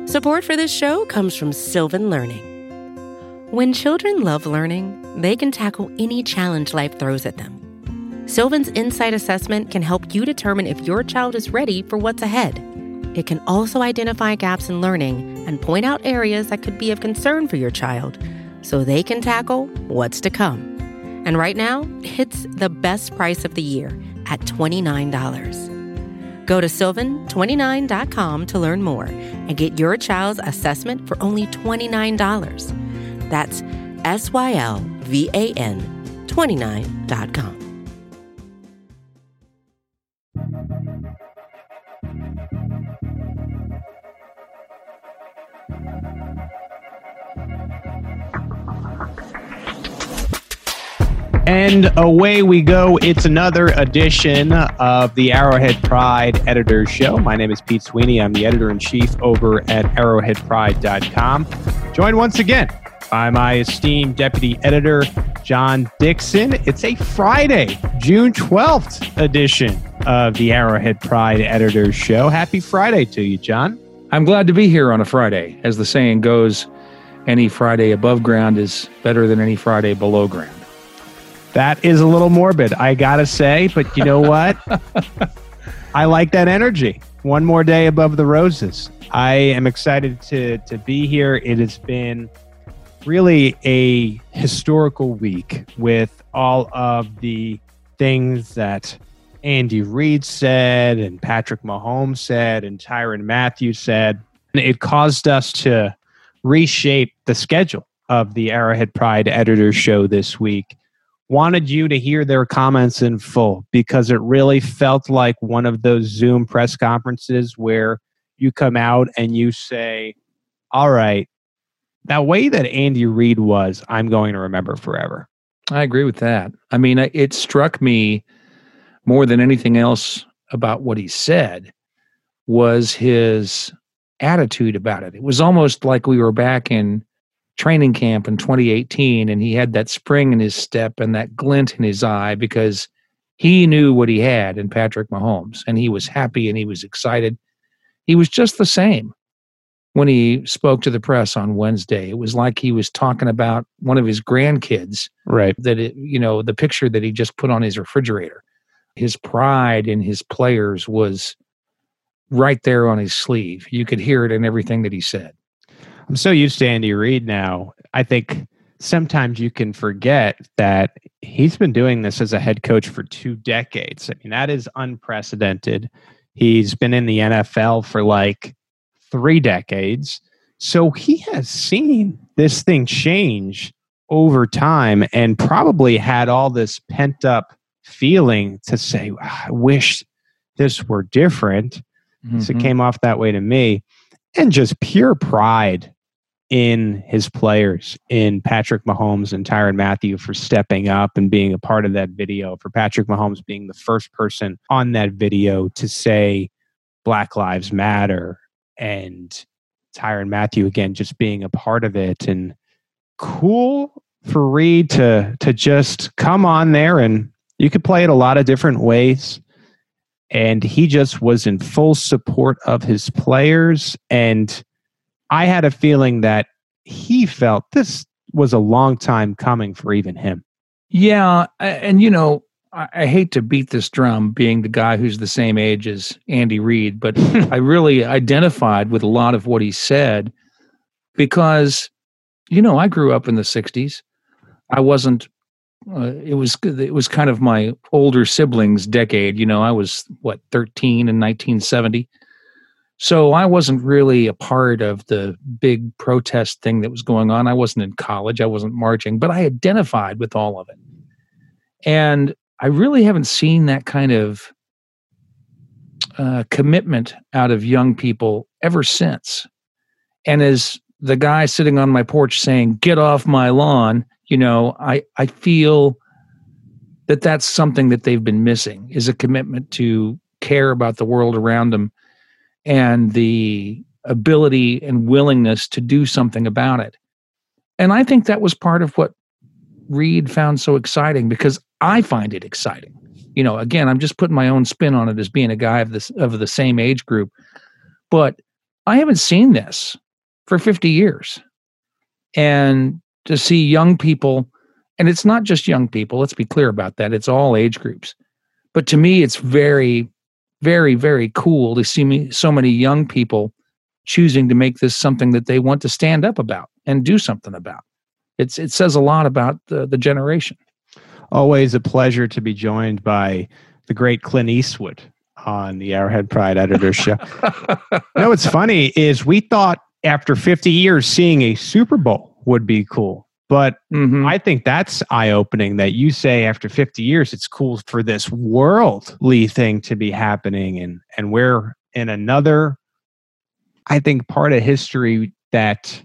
Support for this show comes from Sylvan Learning. When children love learning, they can tackle any challenge life throws at them. Sylvan's Insight Assessment can help you determine if your child is ready for what's ahead. It can also identify gaps in learning and point out areas that could be of concern for your child so they can tackle what's to come. And right now, it's the best price of the year at $29. Go to sylvan29.com to learn more and get your child's assessment for only $29. That's SYLVAN 29.com. And away we go. It's another edition of the Arrowhead Pride Editor's Show. My name is Pete Sweeney. I'm the editor-in-chief over at arrowheadpride.com. Joined once again by my esteemed deputy editor, John Dixon. It's a Friday, June 12th edition of the Arrowhead Pride Editor's Show. Happy Friday to you, John. I'm glad to be here on a Friday. As the saying goes, any Friday above ground is better than any Friday below ground. That is a little morbid, I gotta say, but you know what? I like that energy. One more day above the roses. I am excited to be here. It has been really a historical week with all of the things that Andy Reid said and Patrick Mahomes said and Tyrann Mathieu said. It caused us to reshape the schedule of the Arrowhead Pride Editor's Show this week. Wanted you to hear their comments in full because it really felt like one of those Zoom press conferences where you come out and you say, all right, that way that Andy Reid was, I'm going to remember forever. I agree with that. I mean, it struck me more than anything else about what he said was his attitude about it. It was almost like we were back in training camp in 2018 and he had that spring in his step and that glint in his eye because he knew what he had in Patrick Mahomes and he was happy and he was excited. He was just the same when he spoke to the press on Wednesday. It was like he was talking about one of his grandkids, right? The picture that he just put on his refrigerator. His pride in his players was right there on his sleeve. You could hear it in everything that he said. I'm so used to Andy Reid now. I think sometimes you can forget that he's been doing this as a head coach for 2 decades. I mean, that is unprecedented. He's been in the NFL for like 3 decades. So he has seen this thing change over time and probably had all this pent up feeling to say, I wish this were different. Mm-hmm. So it came off that way to me. And just pure pride in his players, in Patrick Mahomes and Tyrann Mathieu for stepping up and being a part of that video, for Patrick Mahomes being the first person on that video to say Black Lives Matter, and Tyrann Mathieu, again, just being a part of it. And cool for Reid to just come on there, and you could play it a lot of different ways. And he just was in full support of his players. And I had a feeling that he felt this was a long time coming for even him. Yeah. And, I hate to beat this drum being the guy who's the same age as Andy Reid, but I really identified with a lot of what he said because, I grew up in the 60s. I wasn't, it was kind of my older siblings' decade. I was, 13 in 1970. So I wasn't really a part of the big protest thing that was going on. I wasn't in college. I wasn't marching, but I identified with all of it. And I really haven't seen that kind of commitment out of young people ever since. And as the guy sitting on my porch saying, "Get off my lawn," I feel that that's something that they've been missing, is a commitment to care about the world around them and the ability and willingness to do something about it. And I think that was part of what Reid found so exciting, because I find it exciting. Again, I'm just putting my own spin on it as being a guy of the same age group. But I haven't seen this for 50 years. And to see young people, and it's not just young people, let's be clear about that. It's all age groups. But to me, it's very, very, very cool to see so many young people choosing to make this something that they want to stand up about and do something about. It says a lot about the generation. Always a pleasure to be joined by the great Clint Eastwood on the Arrowhead Pride Editor Show. You know what's funny is we thought after 50 years seeing a Super Bowl would be cool. But I think that's eye-opening that you say after 50 years it's cool for this worldly thing to be happening. And we're in another, I think, part of history that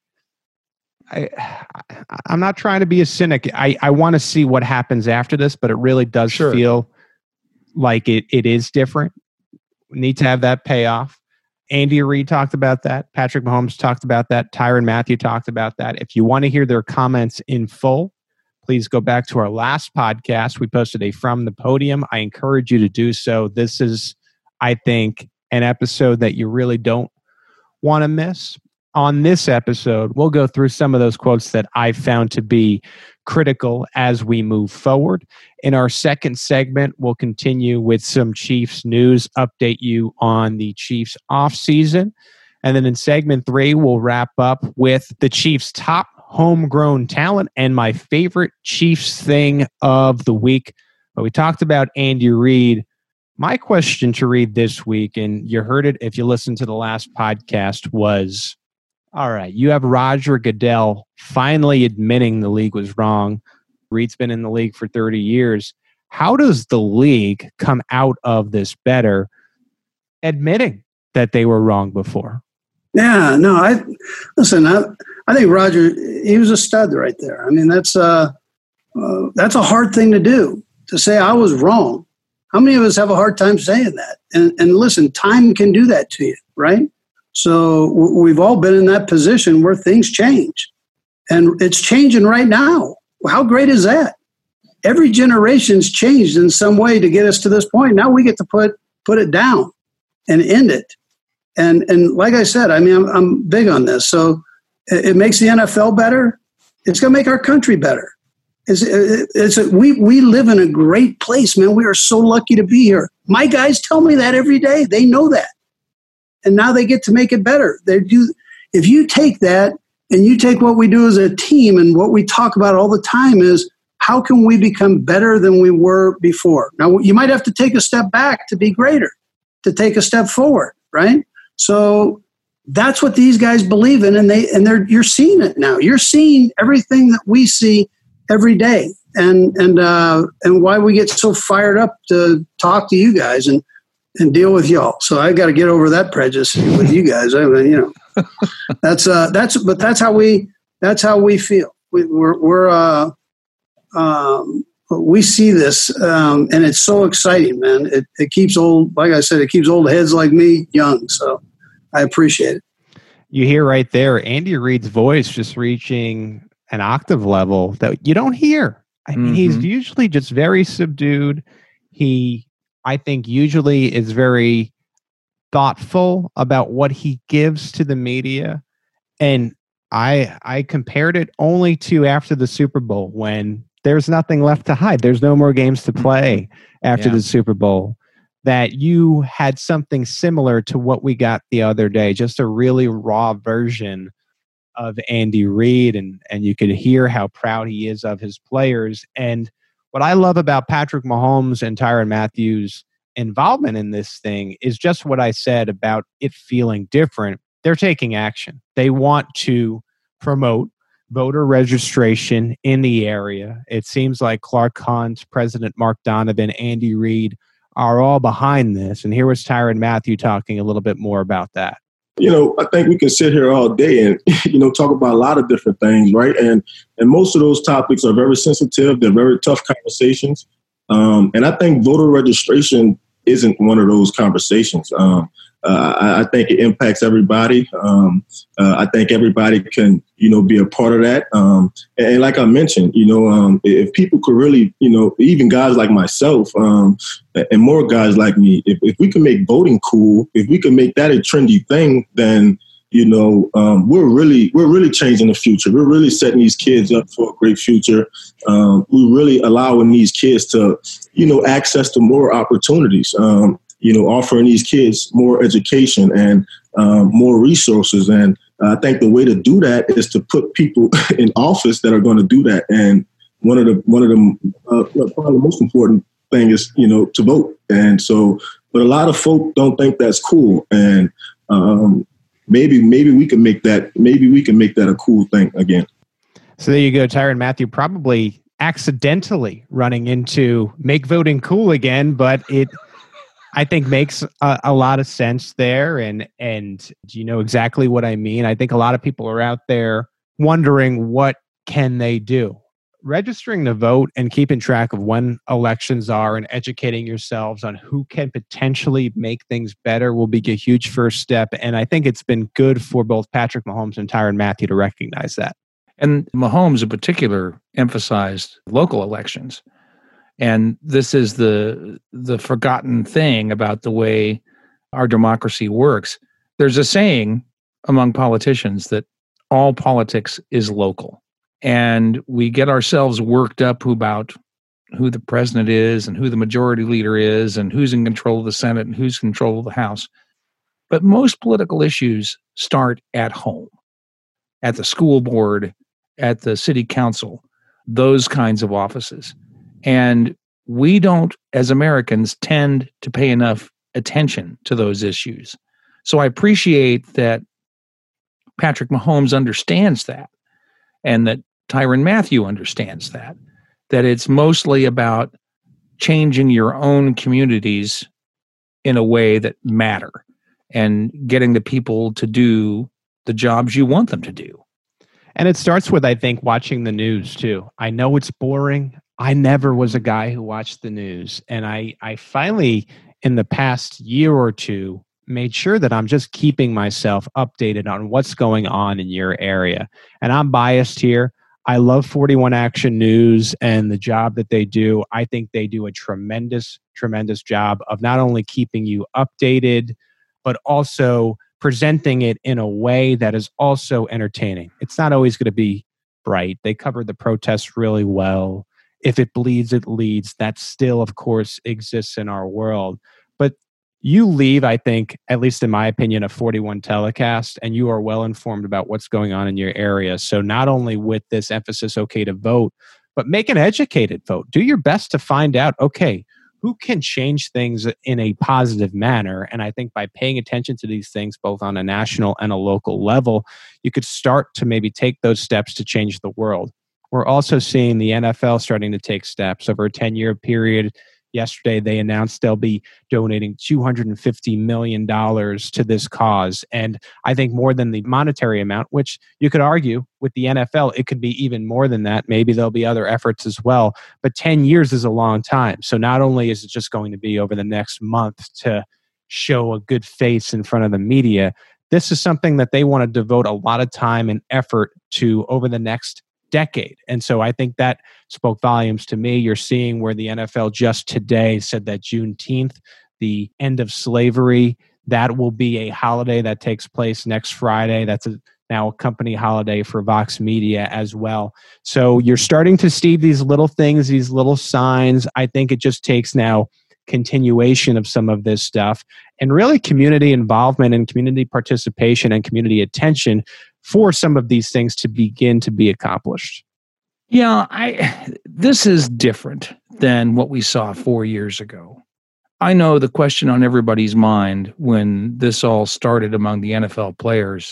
I'm not trying to be a cynic. I want to see what happens after this, but it really does feel like it is different. We need to have that payoff. Andy Reid talked about that. Patrick Mahomes talked about that. Tyrann Mathieu talked about that. If you want to hear their comments in full, please go back to our last podcast. We posted a From the Podium. I encourage you to do so. This is, I think, an episode that you really don't want to miss. On this episode, we'll go through some of those quotes that I found to be critical as we move forward. In our second segment, we'll continue with some Chiefs news, update you on the Chiefs offseason. And then in segment 3, we'll wrap up with the Chiefs' top homegrown talent and my favorite Chiefs thing of the week. But we talked about Andy Reid. My question to Reid this week, and you heard it if you listened to the last podcast, was, all right, you have Roger Goodell finally admitting the league was wrong. Reid's been in the league for 30 years. How does the league come out of this better, admitting that they were wrong before? Yeah, no, I think Roger, he was a stud right there. I mean, that's a hard thing to do, to say I was wrong. How many of us have a hard time saying that? And listen, time can do that to you, right? So we've all been in that position where things change. And it's changing right now. How great is that? Every generation's changed in some way to get us to this point. Now we get to put it down and end it. And like I said, I mean, I'm big on this. So it makes the NFL better. It's going to make our country better. We live in a great place, man. We are so lucky to be here. My guys tell me that every day. They know that. And now they get to make it better. They do. If you take that and you take what we do as a team and what we talk about all the time is how can we become better than we were before? Now, you might have to take a step back to be greater, to take a step forward, right? So that's what these guys believe in, and you're seeing it now. You're seeing everything that we see every day, and why we get so fired up to talk to you guys and deal with y'all. So I got to get over that prejudice with you guys. I mean, that's how we feel. We see this, and it's so exciting, man. It keeps old, like I said, it keeps old heads like me young. So I appreciate it. You hear right there, Andy Reid's voice just reaching an octave level that you don't hear. I mean, he's usually just very subdued. He, I think, usually is very thoughtful about what he gives to the media. And I compared it only to after the Super Bowl when there's nothing left to hide. There's no more games to play after the Super Bowl. That you had something similar to what we got the other day, just a really raw version of Andy Reid. And you could hear how proud he is of his players. And what I love about Patrick Mahomes and Tyrann Mathieu's involvement in this thing is just what I said about it feeling different. They're taking action. They want to promote voter registration in the area. It seems like Clark Hunt, President Mark Donovan, Andy Reid are all behind this. And here was Tyrann Mathieu talking a little bit more about that. You know, I think we can sit here all day and, talk about a lot of different things, right? And most of those topics are very sensitive. They're very tough conversations. And I think voter registration isn't one of those conversations. I think it impacts everybody. I think everybody can, be a part of that. And like I mentioned, if people could really, even guys like myself and more guys like me, if we can make voting cool, if we can make that a trendy thing, then we're really changing the future. We're really setting these kids up for a great future. We're really allowing these kids to, access to more opportunities. Offering these kids more education and more resources. And I think the way to do that is to put people in office that are going to do that. And one of the probably the most important thing is, to vote. And so, but a lot of folk don't think that's cool. And maybe we can make that a cool thing again. So there you go, Tyrann Mathieu, probably accidentally running into make voting cool again, but it, I think, makes a lot of sense there. And you know exactly what I mean. I think a lot of people are out there wondering what can they do. Registering to vote and keeping track of when elections are and educating yourselves on who can potentially make things better will be a huge first step. And I think it's been good for both Patrick Mahomes and Tyrann Mathieu to recognize that. And Mahomes in particular emphasized local elections. And this is the forgotten thing about the way our democracy works. There's a saying among politicians that all politics is local. And we get ourselves worked up about who the president is and who the majority leader is and who's in control of the Senate and who's in control of the House. But most political issues start at home, at the school board, at the city council, those kinds of offices. And we don't, as Americans, tend to pay enough attention to those issues. So I appreciate that Patrick Mahomes understands that, and that Tyrann Mathieu understands that it's mostly about changing your own communities in a way that matter and getting the people to do the jobs you want them to do. And it starts with, I think, watching the news too. I know it's boring. I never was a guy who watched the news. And I finally, in the past year or two, made sure that I'm just keeping myself updated on what's going on in your area. And I'm biased here. I love 41 Action News and the job that they do. I think they do a tremendous, tremendous job of not only keeping you updated, but also presenting it in a way that is also entertaining. It's not always going to be bright. They cover the protests really well. If it bleeds, it leads. That still, of course, exists in our world. But you leave, I think, at least in my opinion, a 41 telecast, and you are well informed about what's going on in your area. So not only with this emphasis, okay, to vote, but make an educated vote. Do your best to find out, okay, who can change things in a positive manner? And I think by paying attention to these things, both on a national and a local level, you could start to maybe take those steps to change the world. We're also seeing the NFL starting to take steps over a 10-year period. Yesterday, they announced they'll be donating $250 million to this cause. And I think more than the monetary amount, which you could argue with the NFL, it could be even more than that. Maybe there'll be other efforts as well. But 10 years is a long time. So not only is it just going to be over the next month to show a good face in front of the media, this is something that they want to devote a lot of time and effort to over the next decade. And so I think that spoke volumes to me. You're seeing where the NFL just today said that Juneteenth, the end of slavery, that will be a holiday that takes place next Friday. That's now a company holiday for Vox Media as well. So you're starting to see these little things, these little signs. I think it just takes now continuation of some of this stuff and really community involvement and community participation and community attention for some of these things to begin to be accomplished. Yeah, this is different than what we saw 4 years ago. I know the question on everybody's mind when this all started among the NFL players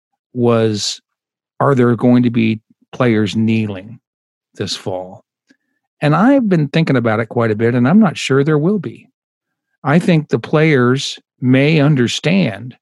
was, are there going to be players kneeling this fall? And I've been thinking about it quite a bit, and I'm not sure there will be. I think the players may understand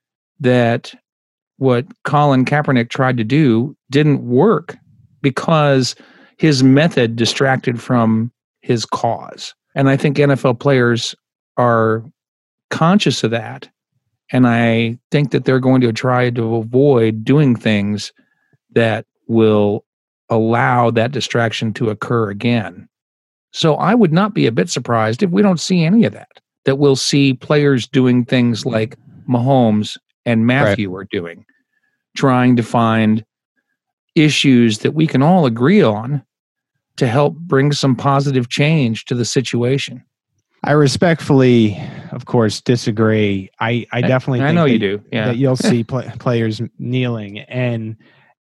that what Colin Kaepernick tried to do didn't work because his method distracted from his cause. And I think NFL players are conscious of that And I think that they're going to try to avoid doing things that will allow that distraction to occur again. So I would not be a bit surprised if we don't see any of that we'll see players doing things like Mahomes and Matthew are doing, trying to find issues that we can all agree on to help bring some positive change to the situation. I respectfully, of course, disagree. I definitely think know you do. Yeah. that you'll see players kneeling. And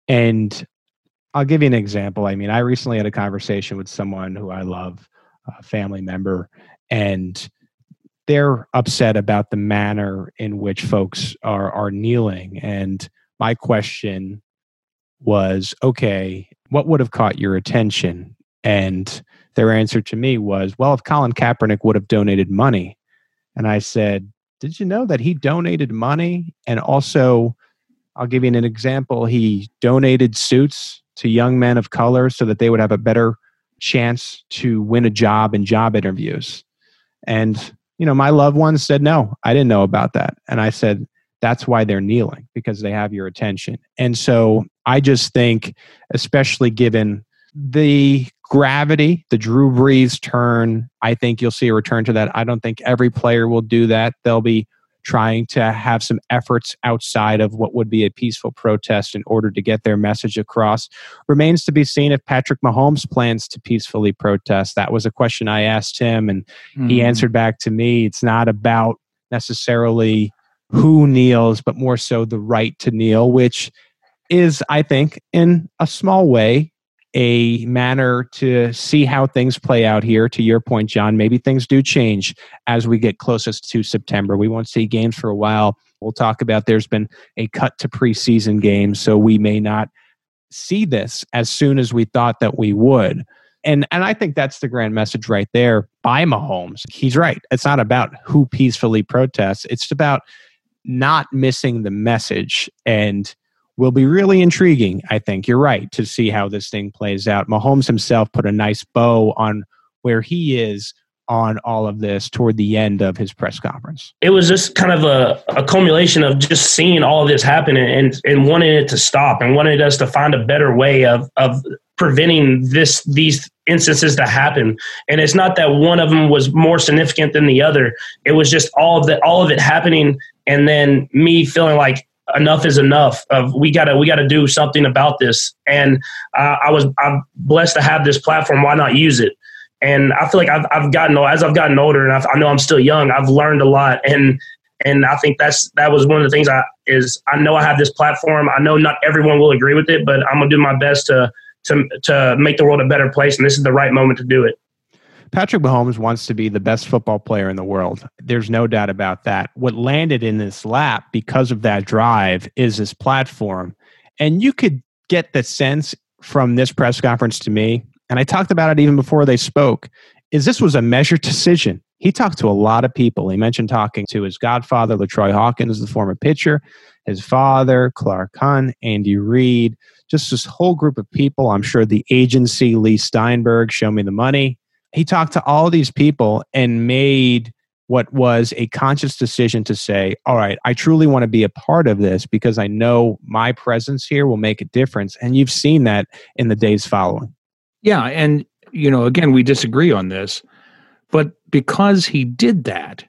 I'll give you an example. I mean, I recently had a conversation with someone who I love, a family member, and they're upset about the manner in which folks are kneeling. And my question was, okay, what would have caught your attention? And their answer to me was, well, if Colin Kaepernick would have donated money. And I said, did you know that he donated money? And also, I'll give you an example. He donated suits to young men of color so that they would have a better chance to win a job in job interviews. And, my loved ones said, no, I didn't know about that. And I said, that's why they're kneeling, because they have your attention. And so I just think, especially given the gravity, the Drew Brees turn, I think you'll see a return to that. I don't think every player will do that. They'll be trying to have some efforts outside of what would be a peaceful protest in order to get their message across. Remains to be seen if Patrick Mahomes plans to peacefully protest. That was a question I asked him, and he answered back to me. It's not about necessarily who kneels, but more so the right to kneel, which is, I think, in a small way, a manner to see how things play out here. To your point, John, maybe things do change as we get closest to September. We won't see games for a while. We'll talk about there's been a cut to preseason games, so we may not see this as soon as we thought that we would. And I think that's the grand message right there by Mahomes. He's right. It's not about who peacefully protests. It's about not missing the message, and will be really intriguing, I think. You're right, to see how this thing plays out. Mahomes himself put a nice bow on where he is on all of this toward the end of his press conference. It was just kind of a culmination of just seeing all of this happen and wanting it to stop and wanting us to find a better way of preventing these instances to happen. And it's not that one of them was more significant than the other. It was just all of it happening, and then me feeling like enough is enough. We gotta do something about this. And I'm blessed to have this platform. Why not use it? And I feel like I've gotten older, and I know I'm still young. I've learned a lot, and I think that was one of the things. I know I have this platform. I know not everyone will agree with it, but I'm gonna do my best to make the world a better place. And this is the right moment to do it. Patrick Mahomes wants to be the best football player in the world. There's no doubt about that. What landed in his lap because of that drive is his platform. And you could get the sense from this press conference to me, and I talked about it even before they spoke, is this was a measured decision. He talked to a lot of people. He mentioned talking to his godfather, LaTroy Hawkins, the former pitcher, his father, Clark Hunt, Andy Reid, just this whole group of people. I'm sure the agency, Lee Steinberg, Show Me the Money. He talked to all these people and made what was a conscious decision to say, all right, I truly want to be a part of this because I know my presence here will make a difference. And you've seen that in the days following. Yeah. And, again, we disagree on this, but because he did that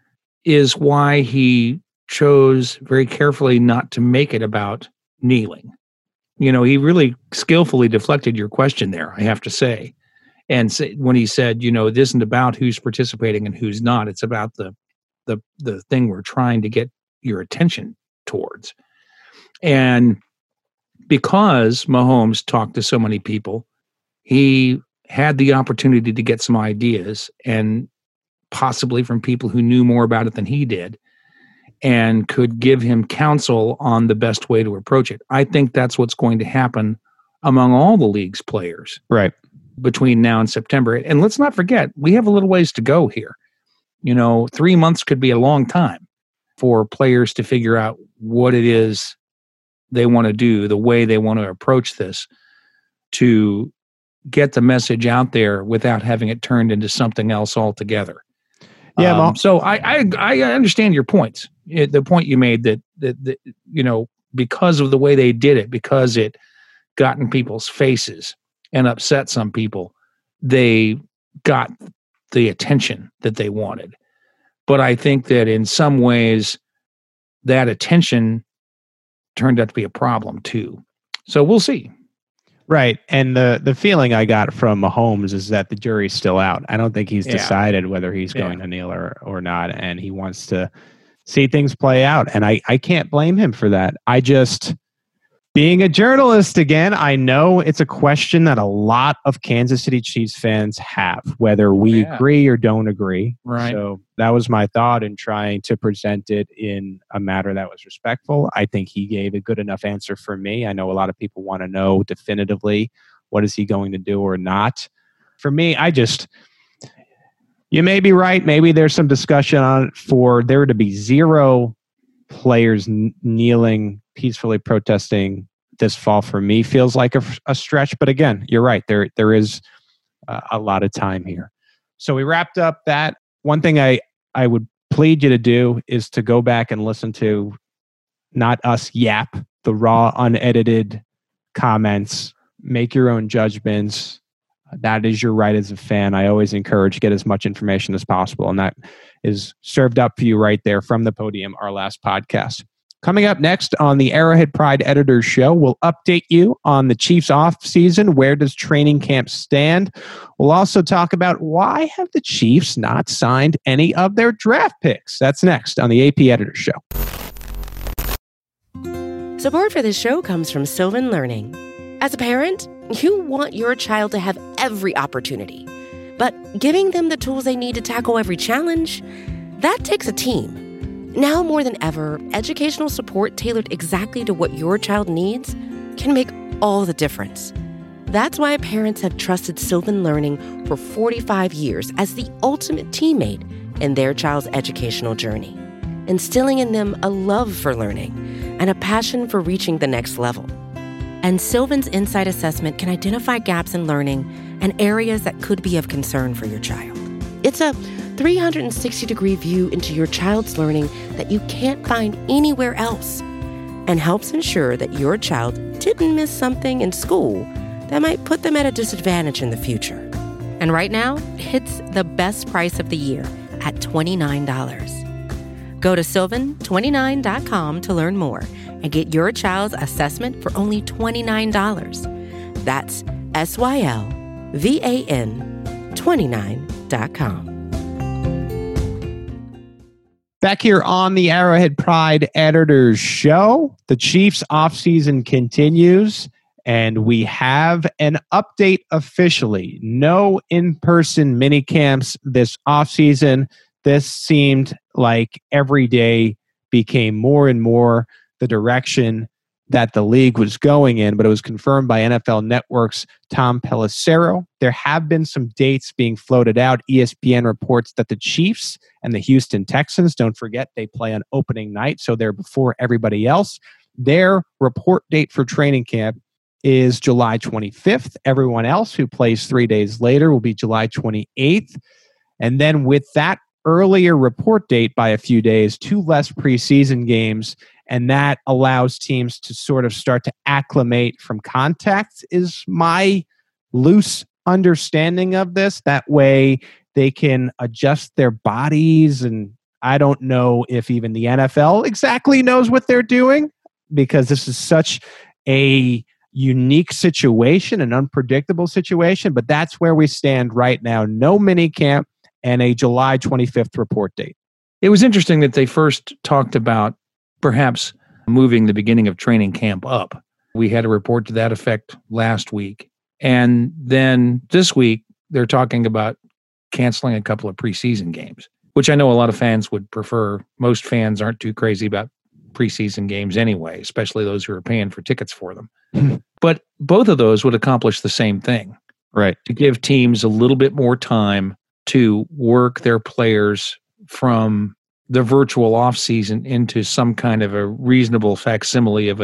is why he chose very carefully not to make it about kneeling. He really skillfully deflected your question there, I have to say. And when he said, it isn't about who's participating and who's not, it's about the thing we're trying to get your attention towards. And because Mahomes talked to so many people, he had the opportunity to get some ideas, and possibly from people who knew more about it than he did, and could give him counsel on the best way to approach it. I think that's what's going to happen among all the league's players. Right. Between now and September. And let's not forget, we have a little ways to go here. 3 months could be a long time for players to figure out what it is they want to do, the way they want to approach this, to get the message out there without having it turned into something else altogether. Yeah, so I understand your points. The point you made that because of the way they did it, because it got in people's faces and upset some people, they got the attention that they wanted. But I think that in some ways, that attention turned out to be a problem too. So we'll see. Right. And the feeling I got from Mahomes is that the jury's still out. I don't think he's decided whether he's going to kneel or not. And he wants to see things play out. And I can't blame him for that. Being a journalist again, I know it's a question that a lot of Kansas City Chiefs fans have, whether we agree or don't agree. Right. So that was my thought in trying to present it in a manner that was respectful. I think he gave a good enough answer for me. I know a lot of people want to know definitively what is he going to do or not. For me, you may be right. Maybe there's some discussion on it for there to be zero players kneeling, peacefully protesting this fall. For me feels like a stretch, but again, you're right. There is a lot of time here. So we wrapped up that. One thing I would plead you to do is to go back and listen to not us yap, the raw, unedited comments, make your own judgments. That is your right as a fan. I always encourage get as much information as possible, and that is served up for you right there from the podium, our last podcast. Coming up next on the Arrowhead Pride Editors Show, we'll update you on the Chiefs offseason. Where does training camp stand? We'll also talk about why have the Chiefs not signed any of their draft picks. That's next on the AP Editors Show. Support for this show comes from Sylvan Learning. As a parent, you want your child to have every opportunity, but giving them the tools they need to tackle every challenge, that takes a team. Now more than ever, educational support tailored exactly to what your child needs can make all the difference. That's why parents have trusted Sylvan Learning for 45 years as the ultimate teammate in their child's educational journey, instilling in them a love for learning and a passion for reaching the next level. And Sylvan's Insight Assessment can identify gaps in learning and areas that could be of concern for your child. It's a 360-degree view into your child's learning that you can't find anywhere else, and helps ensure that your child didn't miss something in school that might put them at a disadvantage in the future. And right now, it's the best price of the year at $29. Go to sylvan29.com to learn more and get your child's assessment for only $29. That's SYLVAN 29.com. Back here on the Arrowhead Pride Editors Show, the Chiefs offseason continues, and we have an update officially. No in-person mini camps this offseason. This seemed like every day became more and more the direction that the league was going in, but it was confirmed by NFL Network's Tom Pelissero. There have been some dates being floated out. ESPN reports that the Chiefs and the Houston Texans, don't forget, they play on opening night, so they're before everybody else. Their report date for training camp is July 25th. Everyone else who plays 3 days later will be July 28th. And then with that earlier report date by a few days, 2 less preseason games, and that allows teams to sort of start to acclimate from contact is my loose understanding of this. That way they can adjust their bodies. And I don't know if even the NFL exactly knows what they're doing, because this is such a unique situation, an unpredictable situation. But that's where we stand right now. No mini camp and a July 25th report date. It was interesting that they first talked about perhaps moving the beginning of training camp up. We had a report to that effect last week. And then this week, they're talking about canceling a couple of preseason games, which I know a lot of fans would prefer. Most fans aren't too crazy about preseason games anyway, especially those who are paying for tickets for them. But both of those would accomplish the same thing, right? To give teams a little bit more time to work their players from the virtual off season into some kind of a reasonable facsimile of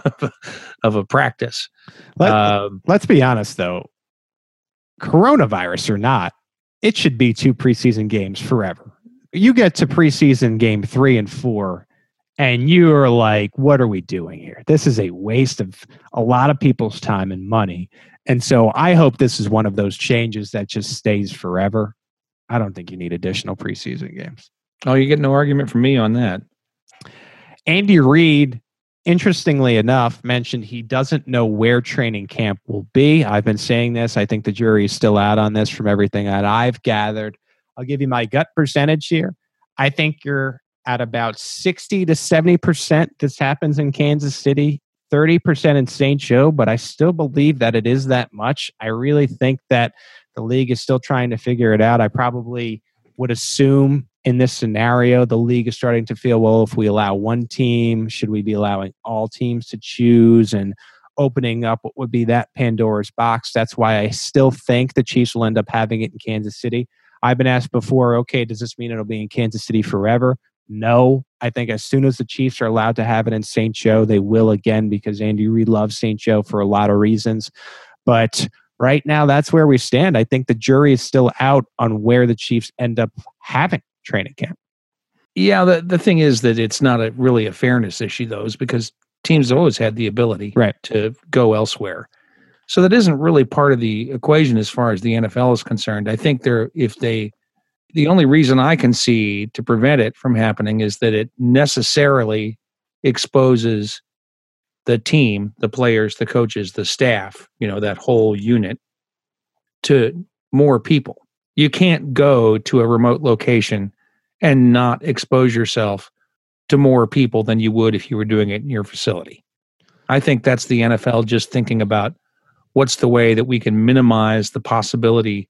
a practice. Let's be honest, though. Coronavirus or not, it should be 2 preseason games forever. you get to preseason game 3 and 4, and you're like, what are we doing here? This is a waste of a lot of people's time and money. And so I hope this is one of those changes that just stays forever. I don't think you need additional preseason games. Oh, you get no argument from me on that. Andy Reid, interestingly enough, mentioned he doesn't know where training camp will be. I've been saying this. I think the jury is still out on this from everything that I've gathered. I'll give you my gut percentage here. I think you're at about 60 to 70% this happens in Kansas City, 30% in St. Joe, but I still believe that it is that much. I really think that the league is still trying to figure it out. I probably would assume in this scenario, the league is starting to feel, well, if we allow one team, should we be allowing all teams to choose and opening up what would be that Pandora's box? That's why I still think the Chiefs will end up having it in Kansas City. I've been asked before, okay, does this mean it'll be in Kansas City forever? No. I think as soon as the Chiefs are allowed to have it in St. Joe, they will again, because Andy Reid loves St. Joe for a lot of reasons. But right now, that's where we stand. I think the jury is still out on where the Chiefs end up having training camp. Yeah, the thing is that it's not really a fairness issue, though, is because teams have always had the ability to go elsewhere. So that isn't really part of the equation as far as the NFL is concerned. I think the only reason I can see to prevent it from happening is that it necessarily exposes the team, the players, the coaches, the staff, that whole unit to more people. You can't go to a remote location and not expose yourself to more people than you would if you were doing it in your facility. I think that's the NFL just thinking about what's the way that we can minimize the possibility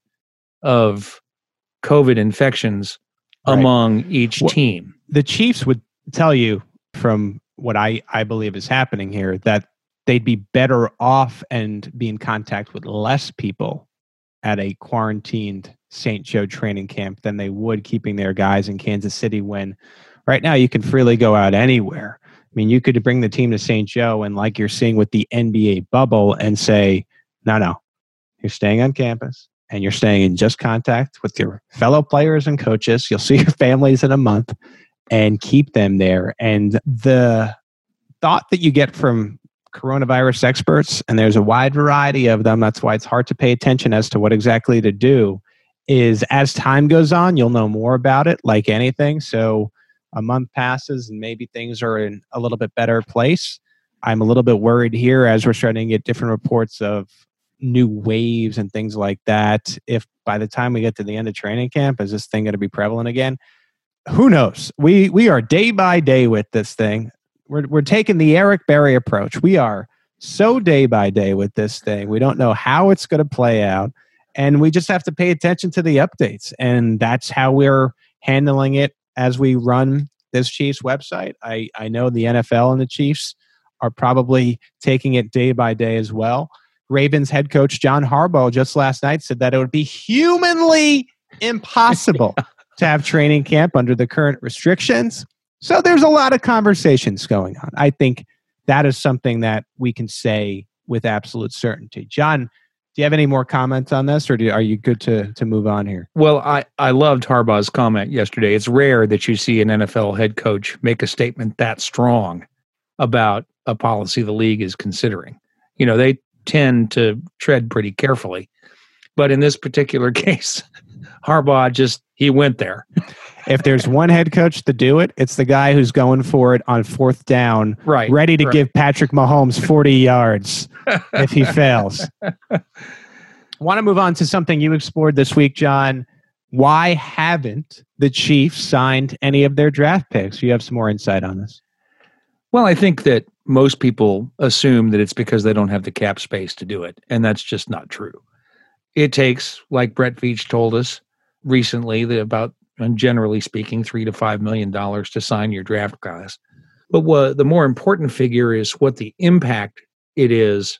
of COVID infections among each team. The Chiefs would tell you, from what I believe is happening here, that they'd be better off and be in contact with less people at a quarantined St. Joe training camp than they would keeping their guys in Kansas City, when right now you can freely go out anywhere. I mean, you could bring the team to St. Joe and, like you're seeing with the NBA bubble, and say, no, you're staying on campus and you're staying in just contact with your fellow players and coaches. You'll see your families in a month and keep them there. And the thought that you get from coronavirus experts, and there's a wide variety of them, that's why it's hard to pay attention as to what exactly to do, is as time goes on, you'll know more about it, like anything. So a month passes and maybe things are in a little bit better place. I'm a little bit worried here as we're starting to get different reports of new waves and things like that. If by the time we get to the end of training camp, is this thing going to be prevalent again? Who knows? We are day by day with this thing. We're taking the Eric Berry approach. We are so day by day with this thing. We don't know how it's going to play out, and we just have to pay attention to the updates. And that's how we're handling it as we run this Chiefs website. I know the NFL and the Chiefs are probably taking it day by day as well. Ravens head coach John Harbaugh just last night said that it would be humanly impossible to have training camp under the current restrictions. So there's a lot of conversations going on. I think that is something that we can say with absolute certainty. John, do you have any more comments on this, or are you good to move on here? Well, I loved Harbaugh's comment yesterday. It's rare that you see an NFL head coach make a statement that strong about a policy the league is considering. They tend to tread pretty carefully. But in this particular case, Harbaugh he went there. If there's one head coach to do it, it's the guy who's going for it on fourth down, ready to give Patrick Mahomes 40 yards if he fails. I want to move on to something you explored this week, John. Why haven't the Chiefs signed any of their draft picks? You have some more insight on this. Well, I think that most people assume that it's because they don't have the cap space to do it, and that's just not true. It takes, like Brett Veach told us recently, that about, generally speaking, $3 to $5 million to sign your draft class. But the more important figure is what the impact it is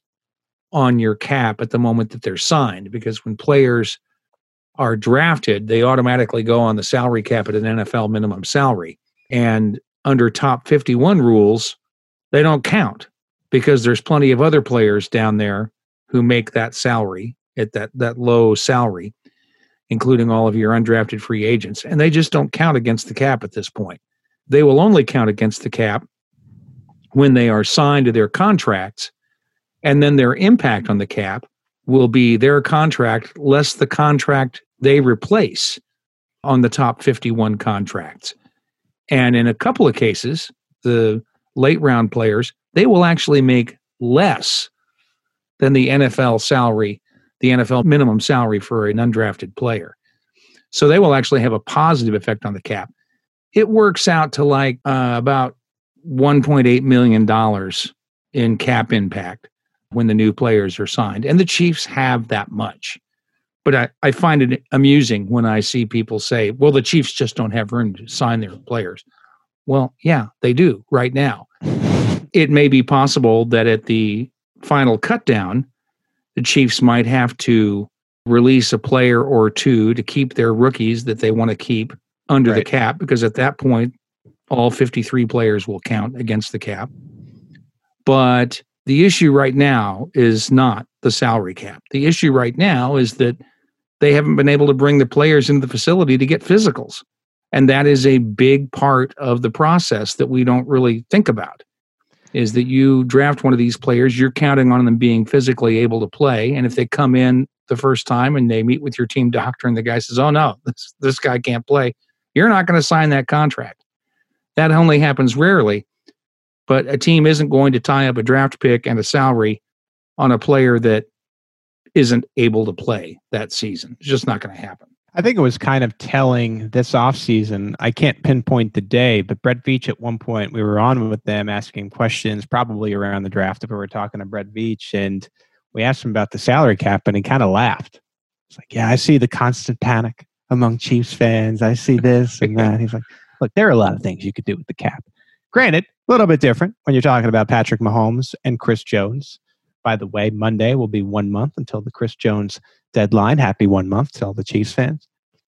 on your cap at the moment that they're signed, because when players are drafted, they automatically go on the salary cap at an NFL minimum salary. And under top 51 rules, they don't count, because there's plenty of other players down there who make that salary at that low salary. including all of your undrafted free agents. And they just don't count against the cap at this point. They will only count against the cap when they are signed to their contracts, and then their impact on the cap will be their contract less the contract they replace on the top 51 contracts. And in a couple of cases, the late round players, they will actually make less than the NFL salary, the NFL minimum salary for an undrafted player. So they will actually have a positive effect on the cap. It works out to like about $1.8 million in cap impact when the new players are signed. And the Chiefs have that much. But I find it amusing when I see people say, well, the Chiefs just don't have room to sign their players. Well, yeah, they do right now. It may be possible that at the final cut down, the Chiefs might have to release a player or two to keep their rookies that they want to keep under the cap, because at that point, all 53 players will count against the cap. But the issue right now is not the salary cap. The issue right now is that they haven't been able to bring the players into the facility to get physicals. And that is a big part of the process that we don't really think about, is that you draft one of these players, you're counting on them being physically able to play. And if they come in the first time and they meet with your team doctor and the guy says, oh no, this guy can't play, you're not going to sign that contract. That only happens rarely. But a team isn't going to tie up a draft pick and a salary on a player that isn't able to play that season. It's just not going to happen. I think it was kind of telling this offseason. I can't pinpoint the day, but Brett Veach at one point, we were on with them asking questions probably around the draft if we were talking to Brett Veach, and we asked him about the salary cap, and he kind of laughed. It's like, yeah, I see the constant panic among Chiefs fans. I see this and that. He's like, look, there are a lot of things you could do with the cap. Granted, a little bit different when you're talking about Patrick Mahomes and Chris Jones. By the way, Monday will be 1 month until the Chris Jones deadline. Happy 1 month to all the Chiefs fans.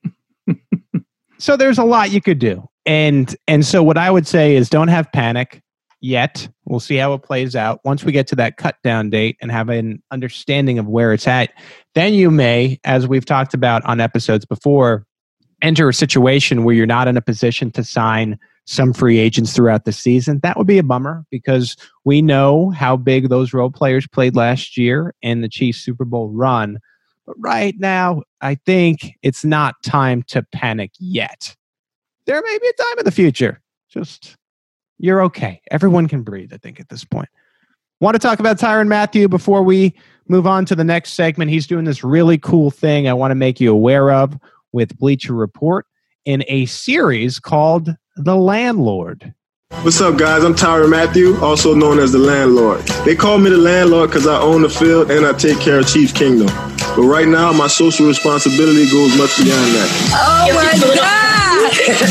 So there's a lot you could do. And so what I would say is don't have panic yet. We'll see how it plays out. Once we get to that cut down date and have an understanding of where it's at, then you may, as we've talked about on episodes before, enter a situation where you're not in a position to sign some free agents throughout the season. That would be a bummer because we know how big those role players played last year in the Chiefs Super Bowl run. But right now, I think it's not time to panic yet. There may be a time in the future. Just, you're okay. Everyone can breathe, I think, at this point. Want to talk about Tyrann Mathieu before we move on to the next segment? He's doing this really cool thing I want to make you aware of with Bleacher Report in a series called The Landlord. What's up, guys? I'm Tyrann Mathieu, also known as The Landlord. They call me The Landlord because I own the field and I take care of Chiefs Kingdom. But right now, my social responsibility goes much beyond that. Oh, my God!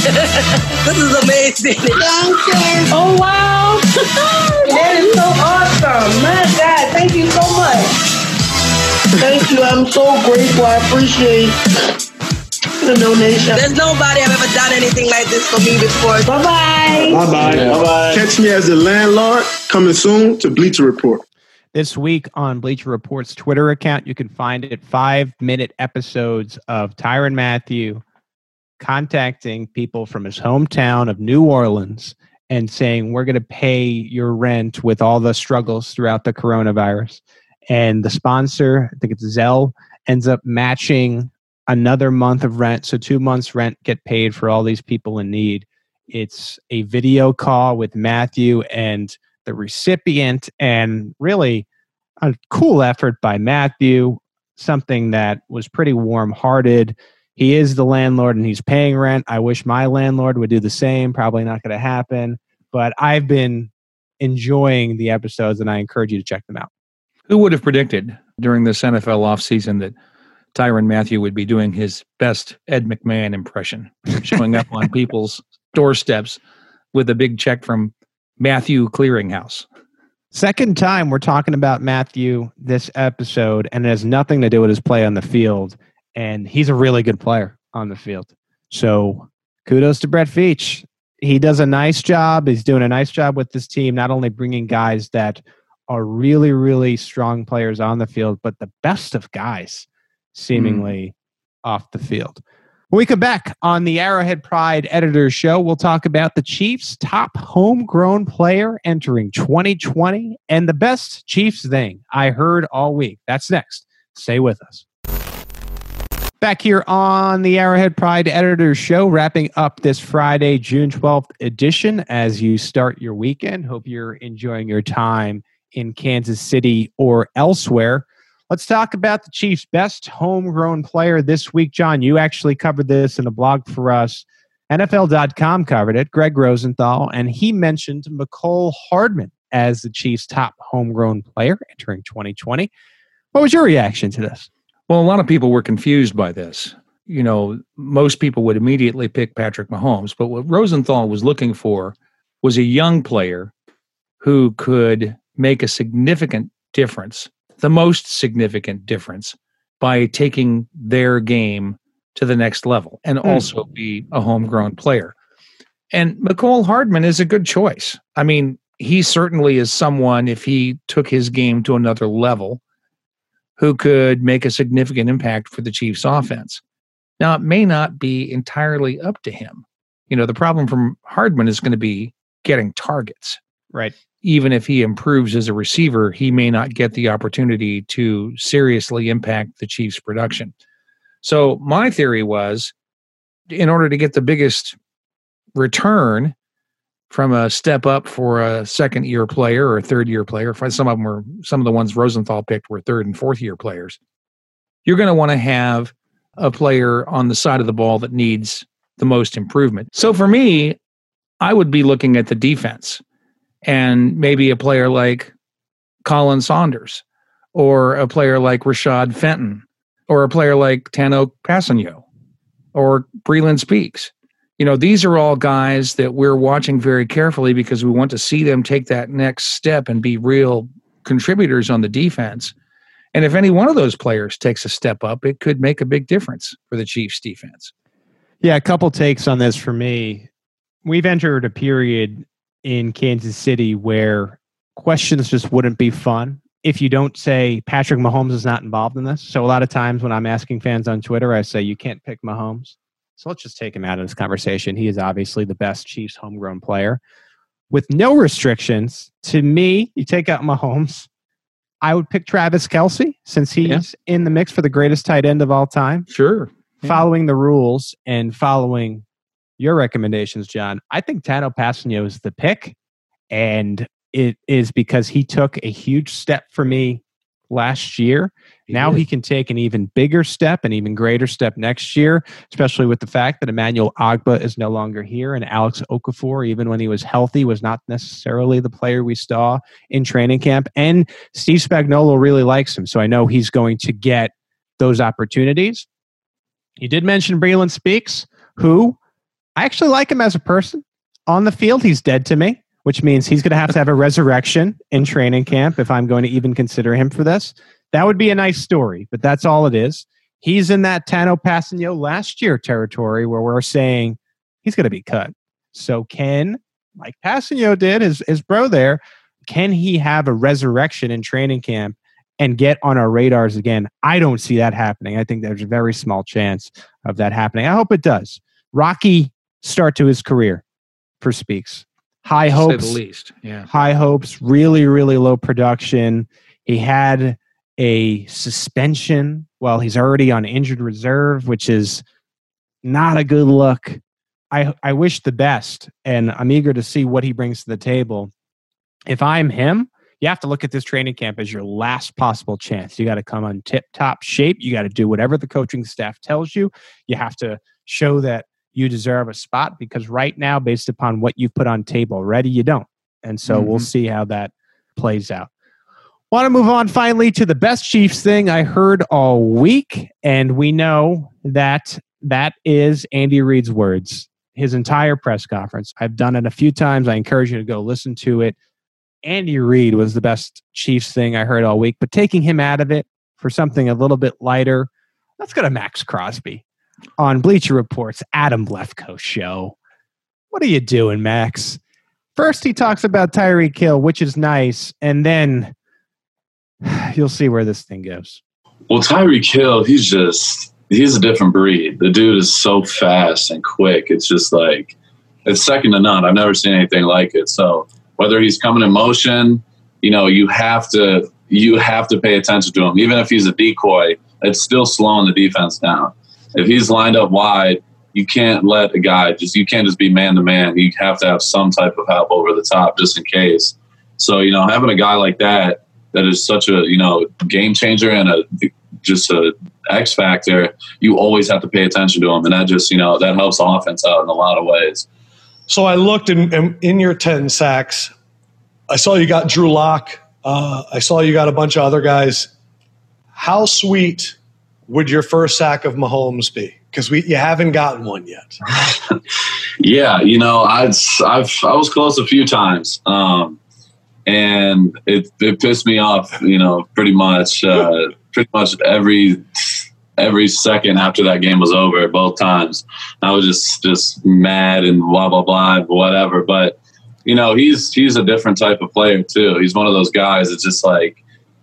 This is amazing. Thank you. Oh, wow. That is so awesome. My God, thank you so much. Thank you. I'm so grateful. I appreciate the donation. There's nobody I've ever done anything like this for me before. Bye-bye. Bye-bye. Yeah. Bye-bye. Catch me as The Landlord, coming soon to Bleacher Report. This week on Bleacher Report's Twitter account, you can find it 5-minute episodes of Tyrann Mathieu contacting people from his hometown of New Orleans and saying, we're going to pay your rent with all the struggles throughout the coronavirus. And the sponsor, I think it's Zelle, ends up matching another month of rent. So 2 months rent get paid for all these people in need. It's a video call with Mathieu and the recipient, and really a cool effort by Mathieu, something that was pretty warm-hearted. He is the landlord and he's paying rent. I wish my landlord would do the same. Probably not going to happen, but I've been enjoying the episodes and I encourage you to check them out. Who would have predicted during this NFL offseason that Tyrann Mathieu would be doing his best Ed McMahon impression, showing up on people's doorsteps with a big check from Mathieu Clearinghouse. Second time we're talking about Mathieu this episode, and it has nothing to do with his play on the field. And he's a really good player on the field. So kudos to Brett Veach. He does a nice job. He's doing a nice job with this team, not only bringing guys that are really, really strong players on the field, but the best of guys seemingly off the field. When we come back on the Arrowhead Pride Editor's Show, we'll talk about the Chiefs' top homegrown player entering 2020 and the best Chiefs thing I heard all week. That's next. Stay with us. Back here on the Arrowhead Pride Editor's Show, wrapping up this Friday, June 12th edition as you start your weekend. Hope you're enjoying your time in Kansas City or elsewhere. Let's talk about the Chiefs' best homegrown player this week. John, you actually covered this in a blog for us. NFL.com covered it, Greg Rosenthal, and he mentioned Mecole Hardman as the Chiefs' top homegrown player entering 2020. What was your reaction to this? Well, a lot of people were confused by this. You know, most people would immediately pick Patrick Mahomes, but what Rosenthal was looking for was a young player who could make a significant difference, the most significant difference, by taking their game to the next level and also be a homegrown player. And Mecole Hardman is a good choice. I mean, he certainly is someone, if he took his game to another level, who could make a significant impact for the Chiefs offense. Now, it may not be entirely up to him. You know, the problem from Hardman is going to be getting targets. Right. Even if he improves as a receiver, he may not get the opportunity to seriously impact the Chiefs' production. So my theory was, in order to get the biggest return from a step up for a second-year player or a third-year player, some of the ones Rosenthal picked were third and fourth-year players, you're going to want to have a player on the side of the ball that needs the most improvement. So for me, I would be looking at the defense and maybe a player like Colin Saunders or a player like Rashad Fenton or a player like Tanoh Kpassagnon or Breeland Speaks. You know, these are all guys that we're watching very carefully because we want to see them take that next step and be real contributors on the defense. And if any one of those players takes a step up, it could make a big difference for the Chiefs defense. Yeah, a couple takes on this for me. We've entered a period in Kansas City where questions just wouldn't be fun if you don't say Patrick Mahomes is not involved in this. So a lot of times when I'm asking fans on Twitter, I say you can't pick Mahomes. So let's just take him out of this conversation. He is obviously the best Chiefs homegrown player. With no restrictions, to me, you take out Mahomes, I would pick Travis Kelce since he's in the mix for the greatest tight end of all time. Sure. Yeah. Following the rules and following your recommendations, John, I think Tanoh Kpassagnon is the pick. And it is because he took a huge step for me last year. Now he can take an even bigger step, an even greater step next year, especially with the fact that Emmanuel Ogbah is no longer here and Alex Okafor, even when he was healthy, was not necessarily the player we saw in training camp. And Steve Spagnuolo really likes him, so I know he's going to get those opportunities. You did mention Breeland Speaks, who I actually like him as a person. On the field, he's dead to me, which means he's going to have a resurrection in training camp if I'm going to even consider him for this. That would be a nice story, but that's all it is. He's in that Tanoh Kpassagnon last year territory where we're saying he's going to be cut. So can, like Kpassagnon did, his bro there, can he have a resurrection in training camp and get on our radars again? I don't see that happening. I think there's a very small chance of that happening. I hope it does. Rocky start to his career for Speaks. High hopes, to say the least. Yeah. High hopes, really, really low production. He had a suspension while he's already on injured reserve, which is not a good look. I wish the best, and I'm eager to see what he brings to the table. If I'm him, you have to look at this training camp as your last possible chance. You got to come on tip-top shape. You got to do whatever the coaching staff tells you. You have to show that you deserve a spot, because right now, based upon what you've put on tape already, you don't. And so we'll see how that plays out. Want to move on finally to the best Chiefs thing I heard all week. And we know that that is Andy Reid's words, his entire press conference. I've done it a few times. I encourage you to go listen to it. Andy Reid was the best Chiefs thing I heard all week, but taking him out of it for something a little bit lighter, let's go to Max Crosby on Bleacher Report's Adam Lefkoe show. What are you doing, Max? First, he talks about Tyreek Hill, which is nice, and then you'll see where this thing goes. Well, Tyreek Hill, he's just he's a different breed. The dude is so fast and quick. It's just like, it's second to none. I've never seen anything like it. So whether he's coming in motion, you have to pay attention to him. Even if he's a decoy, it's still slowing the defense down. If he's lined up wide, you can't let a guy you can't just be man to man. You have to have some type of help over the top just in case. So, having a guy like that is such a, game changer and just a X factor, you always have to pay attention to him. And that just, that helps the offense out in a lot of ways. So I looked in your 10 sacks. I saw you got Drew Lock. I saw you got a bunch of other guys. How sweet would your first sack of Mahomes be? Because you haven't gotten one yet. Yeah, I was close a few times, and it pissed me off. Pretty much every second after that game was over, both times, I was just mad and blah blah blah, whatever. But he's a different type of player too. He's one of those guys that's just like,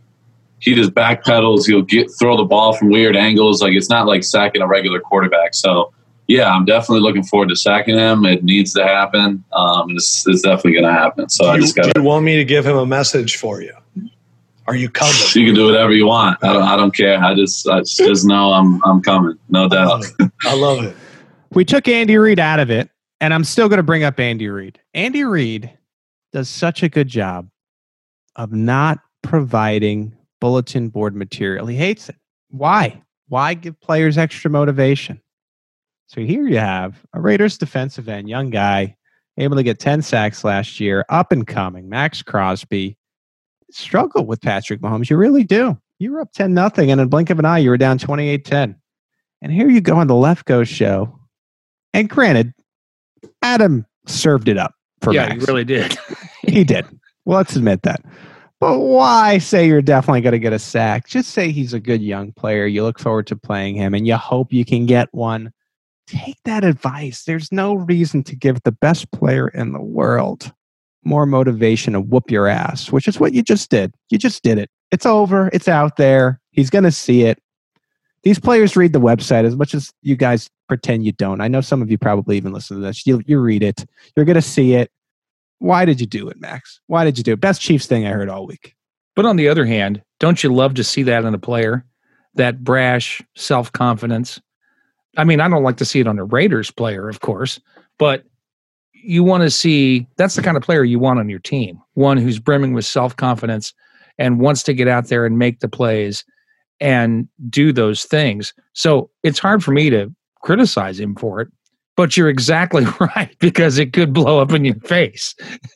he just backpedals. He'll throw the ball from weird angles. Like, it's not like sacking a regular quarterback. So, yeah, I'm definitely looking forward to sacking him. It needs to happen. It's definitely going to happen. So do you want me to give him a message for you? Are you coming? You can do whatever you want. I don't care. I just know I'm coming. No doubt. I love it. We took Andy Reid out of it, and I'm still going to bring up Andy Reid. Andy Reid does such a good job of not providing bulletin board material. He hates it. Why? Why give players extra motivation? So here you have a Raiders defensive end, young guy, able to get 10 sacks last year, up and coming, Max Crosby. Struggle with Patrick Mahomes. You really do. You were up 10-0, and in a blink of an eye, you were down 28-10. And here you go on the Left Go show. And granted, Adam served it up for Max. Yeah, he really did. He did. Well, let's admit that. But why say you're definitely going to get a sack? Just say he's a good young player. You look forward to playing him, and you hope you can get one. Take that advice. There's no reason to give the best player in the world more motivation to whoop your ass, which is what you just did. You just did it. It's over. It's out there. He's going to see it. These players read the website as much as you guys pretend you don't. I know some of you probably even listen to this. You read it. You're going to see it. Why did you do it, Max? Why did you do it? Best Chiefs thing I heard all week. But on the other hand, don't you love to see that in a player? That brash self-confidence. I mean, I don't like to see it on a Raiders player, of course, but you want to see, that's the kind of player you want on your team. One who's brimming with self-confidence and wants to get out there and make the plays and do those things. So it's hard for me to criticize him for it. But you're exactly right, because it could blow up in your face.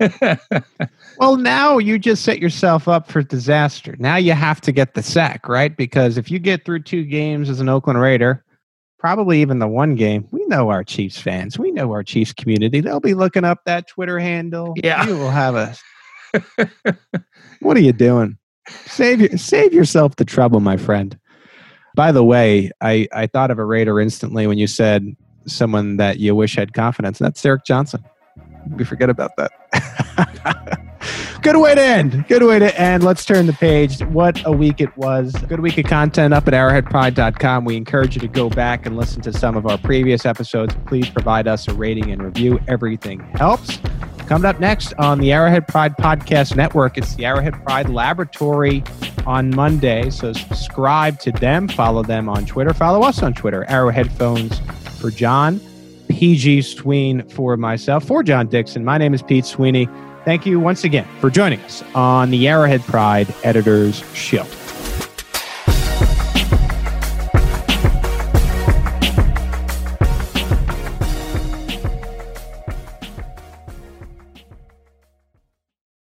Well, now you just set yourself up for disaster. Now you have to get the sack, right? Because if you get through 2 games as an Oakland Raider, probably even the 1 game, we know our Chiefs fans. We know our Chiefs community. They'll be looking up that Twitter handle. Yeah. You will have a... What are you doing? Save yourself the trouble, my friend. By the way, I thought of a Raider instantly when you said someone that you wish had confidence. And that's Derek Johnson. We forget about that. Good way to end. Let's turn the page. What a week it was. Good week of content up at arrowheadpride.com. We encourage you to go back and listen to some of our previous episodes. Please provide us a rating and review. Everything helps. Coming up next on the Arrowhead Pride Podcast Network, it's the Arrowhead Pride Laboratory on Monday. So subscribe to them. Follow them on Twitter. Follow us on Twitter. Arrowhead Phones for John. PG Sween for myself. For John Dixon, my name is Pete Sweeney. Thank you once again for joining us on the Arrowhead Pride Editors Show.